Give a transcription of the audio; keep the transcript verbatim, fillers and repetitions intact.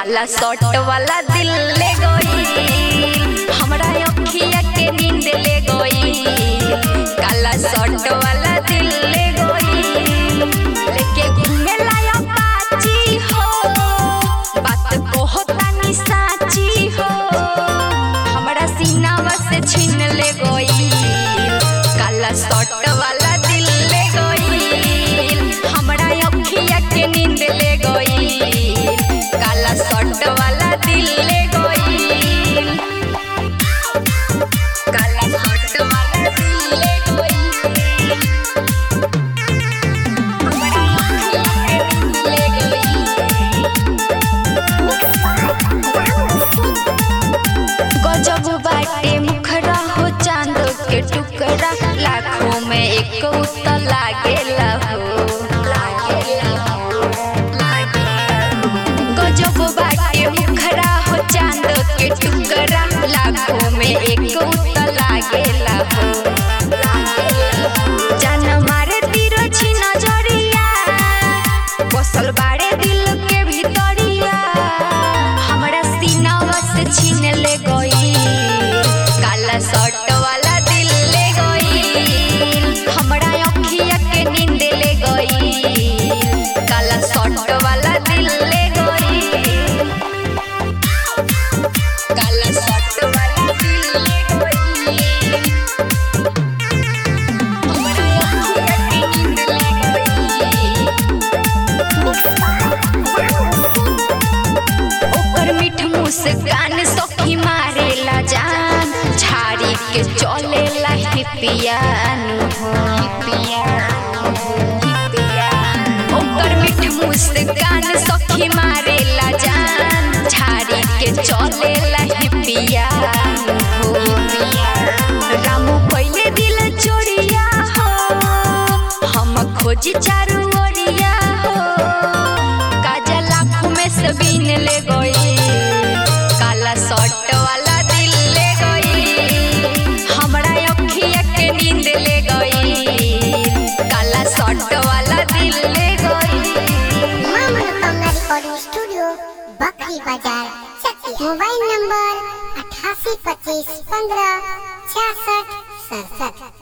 काला शर्ट वाला दिल ले गई, हमरा अखिया के नींद ले गई। काला शर्ट वाला दिल ले गई, लेके घूमे लाया पाची हो, बात को होता नि साची हो। हमरा सीनावा से छीन ले गई, काला शर्ट वाला दिल ले गई, हमरा अखिया के नींद ले गई। काला शर्ट वाला दिल ले गई, काला शर्ट वाला दिल ले गई, हमरा अखिया के नींद ले गई। गजब बाटे मुखरा हो चांद के टुकड़ा, लाखों में एक उतर लागेला हो। गजब बाटे मुखरा हो चांद के टुकड़ा, लाखों में एक उतर लागेला हो। जान मारे तीरो छी नजरिया, बसल बाड़े दिल के भीतरिया, हमरा सीनावा से छीन ले गई। काला शर्ट वाला दिल ले गई, हमरा अखिया के नींद ले गई। काला शर्ट वाला दिल ले गई, काला शर्ट वाला दिल ले गई, हमरा अखिया के नींद ले गई। ओकर मीठ मुस्कान सखी मारेला जान, झाड़ी के चलेला हिपियानु हो। ओकर मीठ मुस्कान सखी मारेला जान, झाड़ी के चलेला हिपियानु हो। रामू पहले दिल चोरिया हो, हम खोजी चारू ओरिया हो। काजल आँखों में सबीन ले गई, काला शर्ट वाला दिल ले गई, हमरा अखिया के नींद ले गई। काला शर्ट वाला दिल ले गई। मां मनोकामना रिकॉर्डिंग स्टूडियो, बकरी बाजार, चक्की। मोबाइल नंबर अठासी पच्चीस पंद्रह छियासठ सड़सठ।